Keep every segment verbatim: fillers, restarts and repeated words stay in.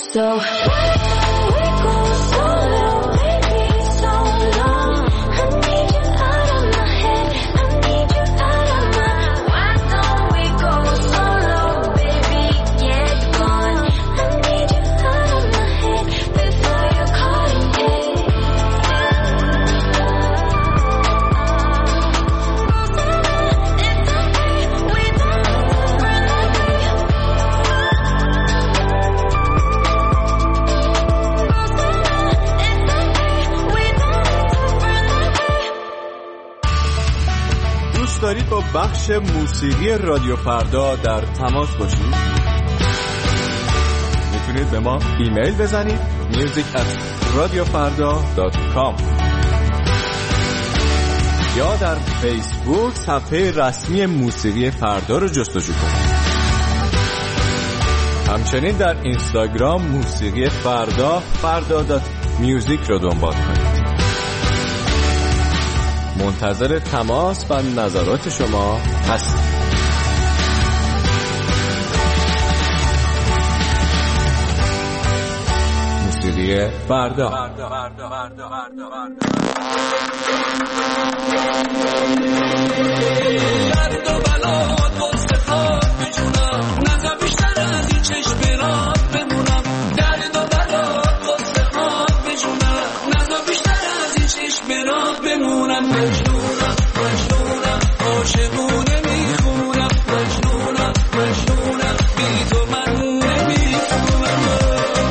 So we go solo, baby, so long. I need you out of my head, I need you out of my. Why don't we go solo, baby, get gone. I need you out of my head before you call it in. دارید با بخش موسیقی رادیو فردا در تماس باشید؟ میتونید به ما ایمیل بزنید میوزیک ات رادیو فردا دات کام یا در فیسبوک صفحه رسمی موسیقی فردا رو جستجو کنید. همچنین در اینستاگرام موسیقی فردا فردا دات میوزیک رو دنبال کنید. منتظر تماس و نظرات شما هستم. موسیقی فردا. درد و بلات واسه خاک بجونم، نزا بیشتر از این چشمرات بمونم. درد و بلات واسه خاک بجونم، نزا بیشتر از این چشمرات بمونم. مجنونم مجنونم عاشقونه میخونم، مجنونم مجنونم بی تو من نمیخونم.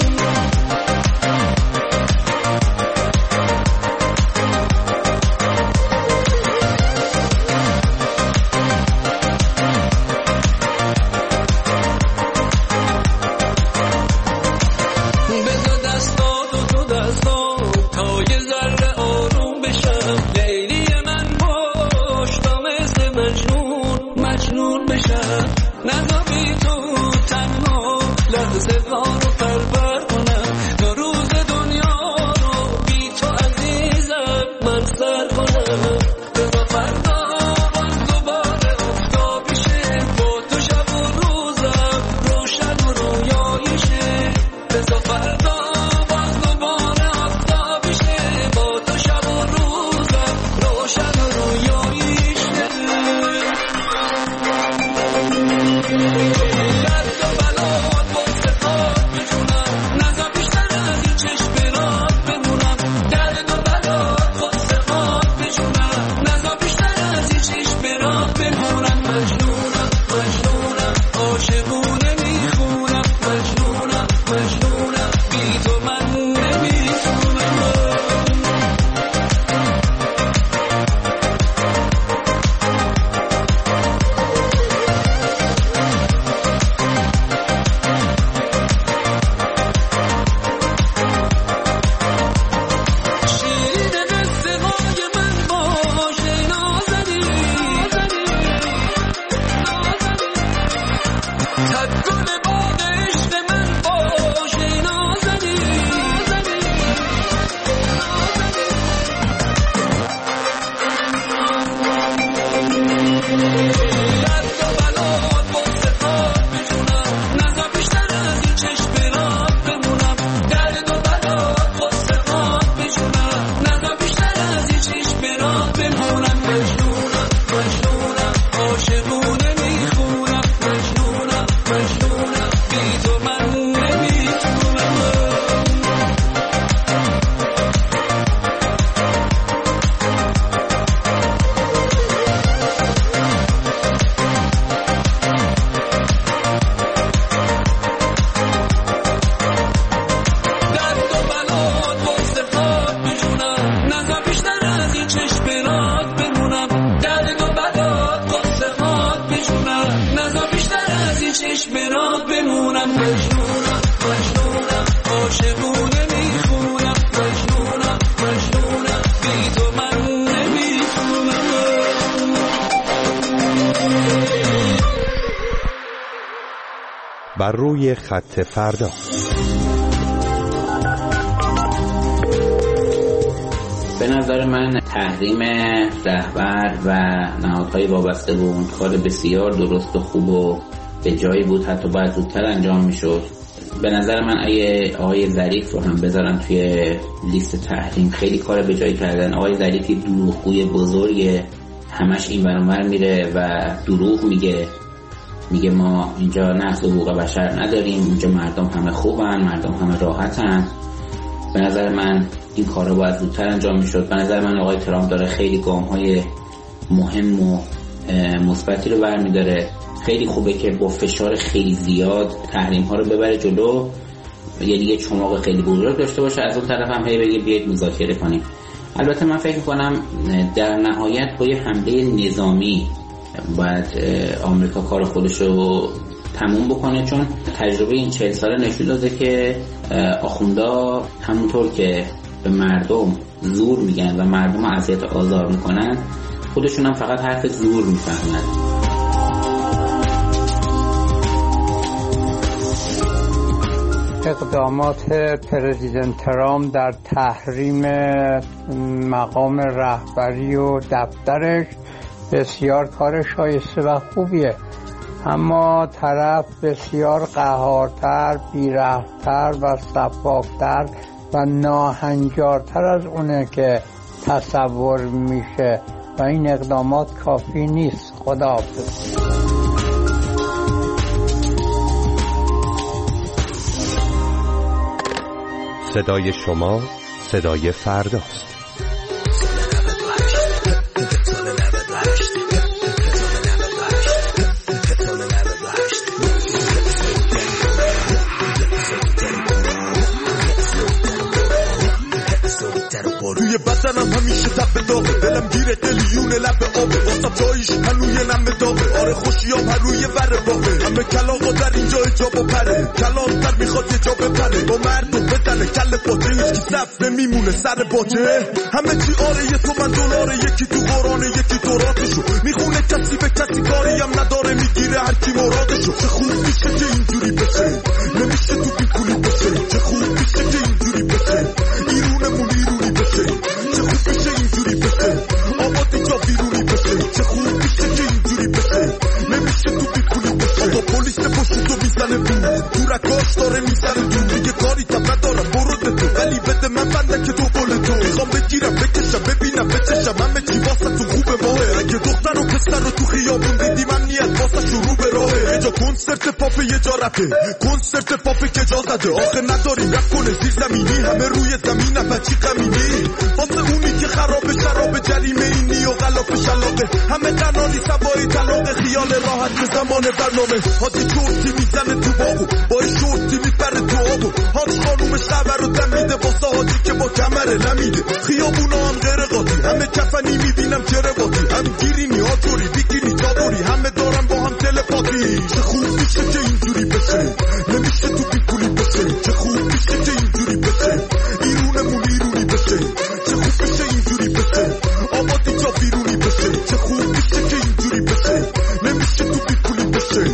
بر روی خط فردا. به نظر من تحریم رهبر و نهادهای وابسته به اون کار بسیار درست و خوب و به جایی بود، حتی باید زودتر انجام میشد. به نظر من اگه آقای ظریف رو هم بذارن توی لیست تحریم خیلی کار به جایی کردن. آقای ظریفی دروغگوی بزرگه، همش این ور اون ور میره و دروغ میگه، میگه ما اینجا نقض حقوق بشر نداریم، اینجا مردم همه خوبن، مردم همه راحتن. به نظر من این کارا باید زودتر انجام میشد. به نظر من آقای ترامپ داره خیلی گام‌های مهم و مثبتی رو برمی‌داره. خیلی خوبه که با فشار خیلی زیاد تحریم‌ها رو ببره جلو، یعنی یه چماق خیلی بزرگ داشته باشه، از اون طرف هم هی بگه بیاید مذاکره کنیم. البته من فکر می‌کنم در نهایت با یه حمله نظامی باید آمریکا کار خودش رو تموم بکنه، چون تجربه این چهل ساله نشون داده که آخوندا همونطور که به مردم زور میگن و مردم رو اذیت آزار میکنن، خودشون هم فقط حرف زور میفهمن. اقدامات پرزیدنت ترامپ در تحریم مقام رهبری و دفترش بسیار کار شایسته و خوبیه، اما طرف بسیار قهارتر، بی‌رحم‌تر و سفاکتر و ناهنجارتر از اونه که تصور میشه و این اقدامات کافی نیست. خداحافظ. صدای شما صدای فرداست. توی بدنم همیشه تب داغه، دلم گیره قلیون لب آبه، واسم جایش هنوی نم داغه، آره خوشیام هر روی ور باغه، همه کلاغا در اینجا جا بپره، کلام در میخواد یه جا بپره، با مردم بزنه کل باجه، هیچکی صف نمیمونه سر باجه، همه چی آره یه تو من دلاره، یکی تو قرآنه یکی توراتشو، میخونه کسی به کسی کاری هم نداره، میگیره هر کی مرادشو. چه خوب میشه که اینجوری بشه، نمیشه تو بیکولی بشه، چه خوب میشه که اینجوری بشه، ایرونمون ایرونی بشه، چه خوب میشه اینجوری بشه، آبادی جا بیرونی بشه، چه خوب میشه که اینجوری بشه، نمیشه تو بیکولی بشه. آقا پلیس پشت تو میزنه بود، تو رکاش داره میزنه دور، دیگه کاری تا ندارم برده تو، ولی بده من بنده که تو بله تو، میخوام بگیرم بکشم ببینم بچشم، همه چی واسه تو خوبه ماهه، اگه دختر و پسر رو تو خیابون دیدی من نیت واسه شروع به راهه، یه جا کنسرت پاپ یه جا رپه، کنسرت پاپ که جا زده، آخه نداریم رپ کنه زیر زمینی، همه روی زمین بچی قمینی، واسه اونی که خراب شراب جریمه اینی و غلاف شلاقه، همه قناری سواری طلاق، خیال راحت به زمان برنامه، حاجی چورتی میزنه تو باغو، با این شورتی میپره تو آبو، حاج خانومش خبر رو دم میده، واسه حاجی که با کمره نمیده، خیابونا هم غیر قاطی، همه کفنی میبینم کرواتی، هم گیرینی آجوری بیکینی جادوری، همه دارن با هم تلپاتی. چه خوب میشه که اینجوری بشه، نمیشه تو بیکولی بشه، چه خوب میشه که اینجوری بشه، ایرونمون ایرونی بشه، چه خوب میشه اینجوری بشه، آبادی جا بیرونی بشه، چه خوب میشه که اینجوری بشه، نمیشه تو بیکولی بشه.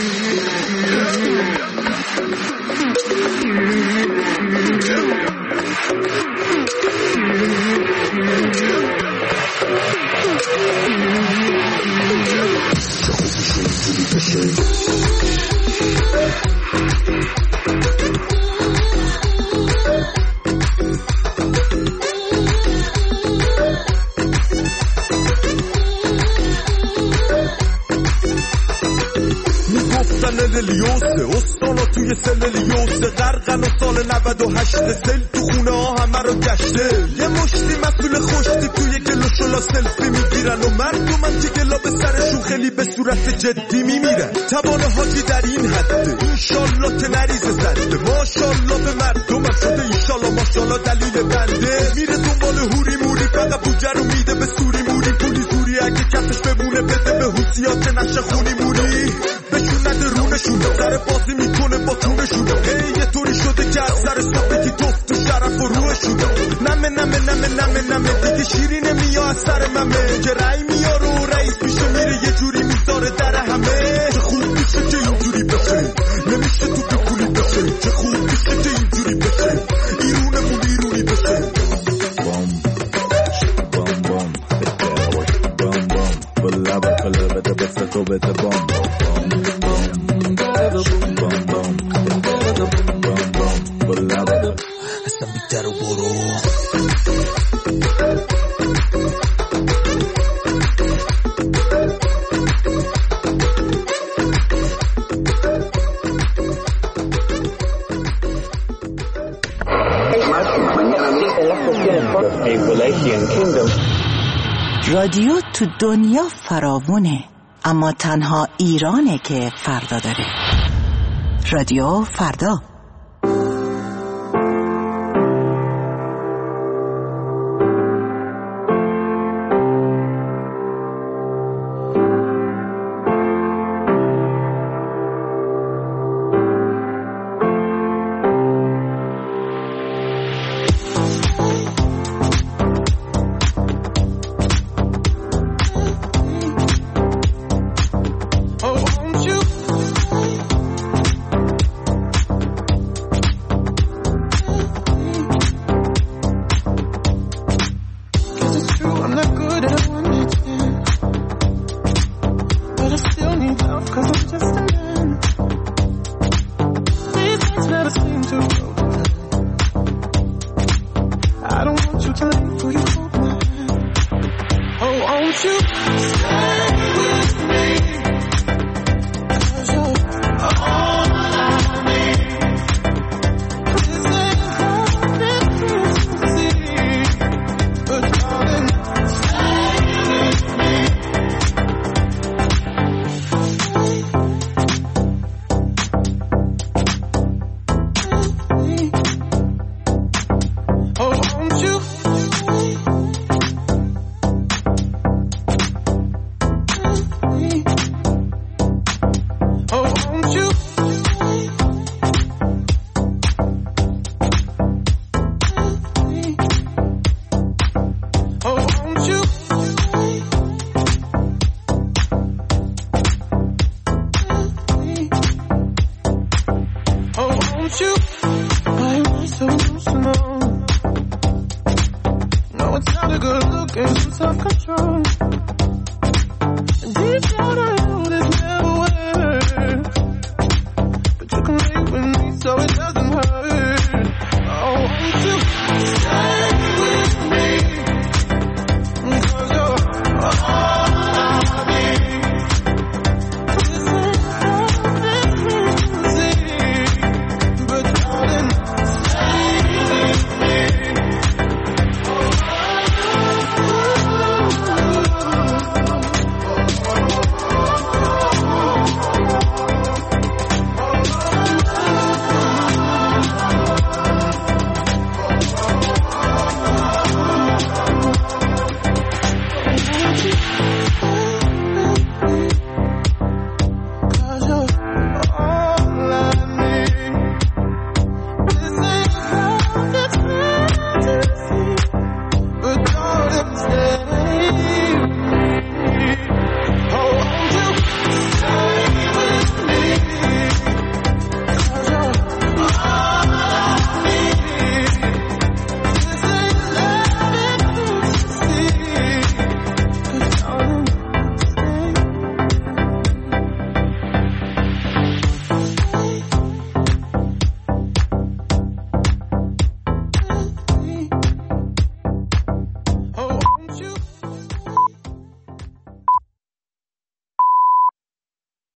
لیوسه استانا توی سل لیوسه، غرقن و سال نود و هشت، سل تو خونه ها همه رو گشته، یه مشتی مسئول خوشتی توی گلو شلا سلفی میگیرن و مردمن که گلا به سرشون خیلی به صورت جدی میمیرن، توان حاجی در این حده، اینشالله که نریزه زده، ماشالله به مردمم شده، اینشالله ماشالله دلیل بنده، میره دنبال هوری موری، فقط بوجه رو میده به سوری موری، پولی زوری اگه کفش بمونه بده به حوثیات نشه خونی موری، بشون نده رونشون، سر بازی میکنه با تونشون، هی یه طوری شده که از سر صفحه توفت تو شرف و روحشون، نمه نمه نمه نمه نمه دیگه شیری نمیا از سر ممه، که رای میاره و رئیس میشه میره یه جوری میذاره در همه. چه خوب میشه که اینجوری بشه، نمیشه تو بیکولی بشه، چه خوب میشه که اینجوری بشه، ایرونمون ایرونی بشه. بام بام بام بام بام بلا بلا بده بس تو بده بام بام بام بام برو. رادیو تو دنیا فراوونه، اما تنها ایرانه که فردا داره. رادیو فردا. You